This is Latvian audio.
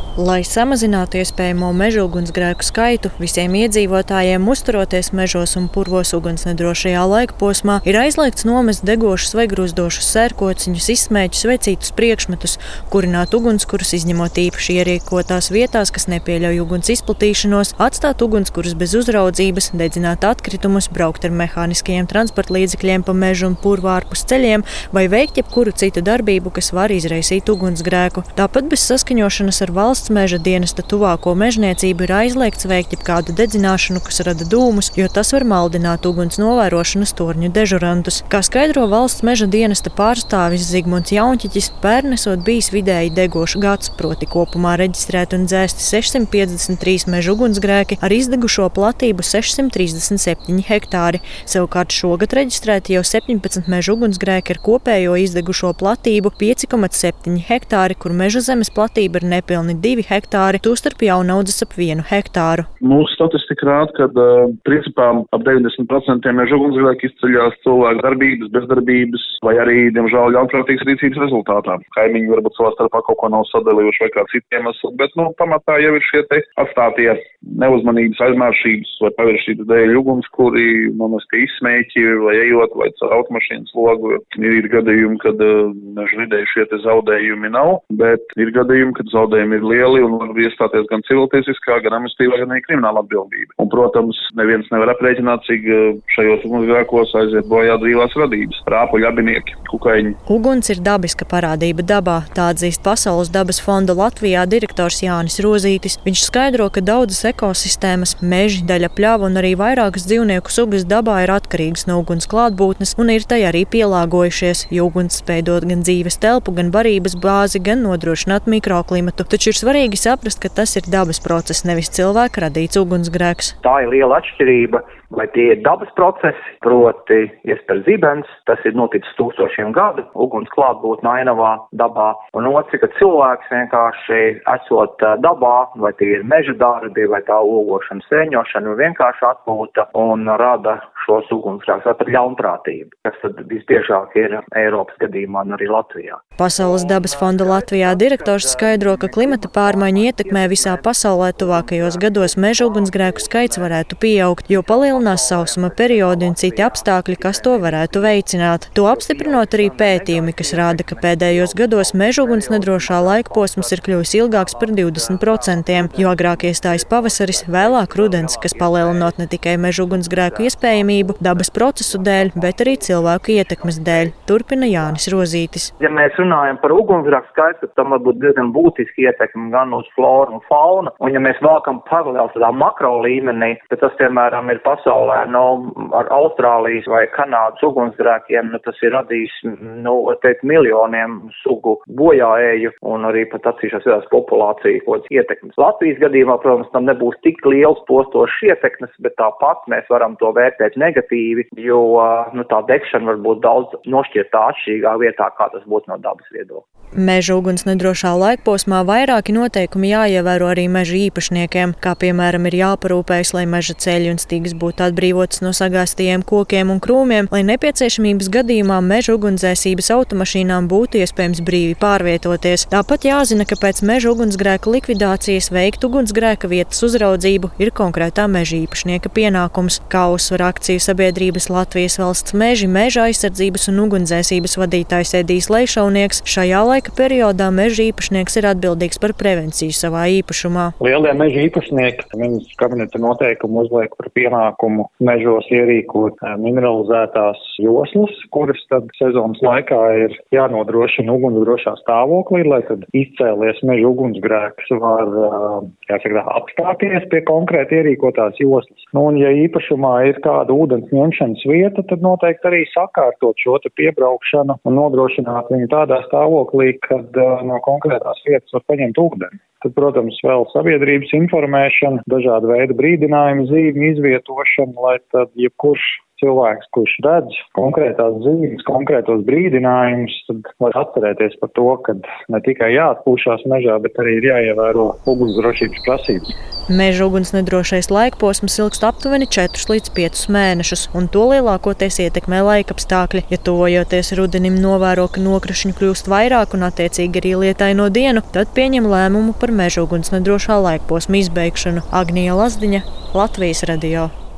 Lai samazinātu iespējamo meža ugunsgrēku skaitu, visiem iedzīvotājiem uzturoties mežos un purvos ugunsnedrošajā laikposmā ir aizliegts nomest degošus vai gruzdošus sērkociņus, izsmēķus vai citus priekšmetus, kurināt ugunskurus, izņemot īpaši ierīkotās vietās, kas nepieļauj uguns izplatīšanos, atstāt ugunskurus bez uzraudzības, dedzināt atkritumus, braukt ar mehāniskajiem transportlīdzekļiem pa mežu un purvu ārpus ceļiem vai veikt jebkuru citu darbību, kas var izraisīt ugunsgrēku. Tāpat bez saskaņošanas ar valsts meža dienesta tuvāko mežniecību ir aizliegts veikt jebkādu dedzināšanu, kas rada dūmus, jo tas var maldināt uguns novērošanas torņu dežurantus. Kā skaidro valsts meža dienesta pārstāvis Zigmunds Jaunķiķis, pērn esot bijis vidēji degošs gads, proti kopumā reģistrēti un dzēsti 653 meža ugunsgrēki ar izdegušo platību 637 hektāri. Savukārt šogad reģistrēti jau 17 meža ugunsgrēki ar kopējo izdegušo platību 5,7 hektāri, kur meža zemes platība ir nepilni 2 hektāri, tostarp jaunaudzes ap 1 hektāru. Mūsu statistika rāda, ka principā ap 90% meža ugunsgrēki izceļās cilvēku darbības, bezdarbības vai arī, diemžēl, ļaunprātīgas rīcības rezultātā. Kaimiņi varbūt savā starpā kaut ko nav sadalījuši vai kā citiem esot, bet, pamatā jau ir šie te atstātie neuzmanības, aizmēršības vai paviršības dēļ ugunskuri, nomestie izsmēķi vai ejot vai caur automašīnas logu. Ir gadījumi, kad meža vidē šie te zaudējumi nav, bet ir gadījumi, kad zaudējumi ir lieli un var iestāties gan civiltiesiskā, gan administratīvā, gan arī krimināla atbildība. Un, protams, neviens nevar aprēķināt, cik šajos ugunsgrēkos aiziet bojā dzīvās radības, rāpuļi, abinieki, kukaiņi. Uguns ir dabiska parādība dabā, tā atzīst Pasaules dabas fonda Latvijā direktors Jānis Rozītis. Viņš skaidro, ka daudzas ekosistēmas, meži, daļa pļava un arī vairākas dzīvnieku sugas dabā ir atkarīgas no uguns klātbūtnes un ir tai arī pielāgojušies, jo uguns spēj dot gan dzīves telpu, gan barības bāzi, gan nodrošināt mikroklimatu. Taču ir svarīgi saprast, ka tas ir dabas process, nevis cilvēka radīts ugunsgrēks. Tā ir liela atšķirība, vai tie ir dabas procesi, proti iespēr zibens, tas ir noticis tūkstošiem gadu, uguns klātbūtne ainavā dabā, un otrs, ka cilvēks vienkārši esot dabā, vai tie ir meža darbi, vai tā ogošana, sēņošana, vienkārši atpūta un rada šos ugunsgrēkus ar ļaunprātību, kas tad visbiežāk ir Eiropas gadījumā un arī Latvijā. Pasaules dabas fonda Latvijā direktors skaidro, ka klimata pārmaiņu ietekmē visā pasaulē tuvākajos gados meža ugunsgrēku skaits varētu pieaugt, jo palielinās sausuma periodi un citi apstākļi, kas to varētu veicināt. To apstiprinot arī pētījumi, kas rāda, ka pēdējos gados meža ugunsnedrošā laikposms ir kļuvis ilgāks par 20%, jo agrāk iestājas pavasaris, vēlāk rudens, kas palielinot ne tikai meža ugunsgrēku iespējamību dabas procesu dēļ, bet arī cilvēku ietekmes dēļ, turpina Jānis Rozītis. Ja mēs runājam par ugunsgrēku skaitu, tad tam var būt diezgan būtiski ietekmi gan uz floru un faunu, un ja mēs vēlkam paralēli tādā makro līmenī, tad tas, piemēram, ir pasaulē, ar Austrālijas vai Kanādas ugunsgrēkiem, tas ir radījis, miljoniem sugu bojāēju un arī pat atsevišķās vietās populāciju kaut kādas ietekmes. Latvijas gadījumā, protams, tam nebūs tik liels postošs ietekmes, bet tāpat mēs varam to vērtēt negatīvi, jo tā degšana var būt daudz nošķirtā atšķirīgā vietā, kā tas būtu no dabas viedokļa. Meža ugunsnedrošā laikposmā vairāki noteikumi jāievēro arī meža īpašniekiem, kā piemēram ir jāparūpējas, lai meža ceļi un stīgas būtu atbrīvotas no sagāstajiem kokiem un krūmiem, lai nepieciešamības gadījumā meža ugunsdzēsības automašīnām būtu iespējams brīvi pārvietoties. Tāpat jāzina, ka pēc meža ugunsgrēka likvidācijas veikt ugunsgrēka vietas uzraudzību ir konkrētā meža īpašnieka pienākums, kā uzsver akciju sabiedrības Latvijas valsts meži, meža aizsardzības un ugunsdzēsības vadītājs Edijs Leišaunieks. Šajā laika periodā meža īpašnieks ir atbildīgs par prevenciju savā īpašumā. Lielie meža īpašnieki, ministrs kabineta noteikumu uzliek par pienākumu mežos ierīkot mineralizētās joslas, kuras tad sezonas laikā ir jānodrošina ugunsdrošā stāvoklī, lai tad izcēlies meža ugunsgrēks var, apstāties pie konkrēti ierīkotās joslas. Un ja īpašumā ir kāda ūdens ņemšanas vieta, tad noteikti arī sakārtot šo te piebraukšanu un nodrošināt viņu tādā stāvoklī, kad no konkrētās vietas var paņemt ūdeni. Tad, protams, vēl sabiedrības informēšana, dažāda veida brīdinājumu zīmju izvietošana, lai tad jebkurš cilvēks, kurš redz konkrētās zīmes, konkrētos brīdinājumus, tad var atcerēties par to, ka ne tikai jāatpūšās mežā, bet arī ir jāievēro ugunsdrošības prasības. Meža ugunsnedrošais laikposms ilgst aptuveni 4 līdz 5 mēnešus, un to lielākoties ietekmē laikapstākļi. Ja tuvojoties rudenim novēro, ka nokrišņu kļūst vairāk un attiecīgi arī lietaino dienu, tad pieņem lēmumu par meža ugunsnedrošā laikposma izbeigšanu. Agnija Lazdiņa, Latvijas radio.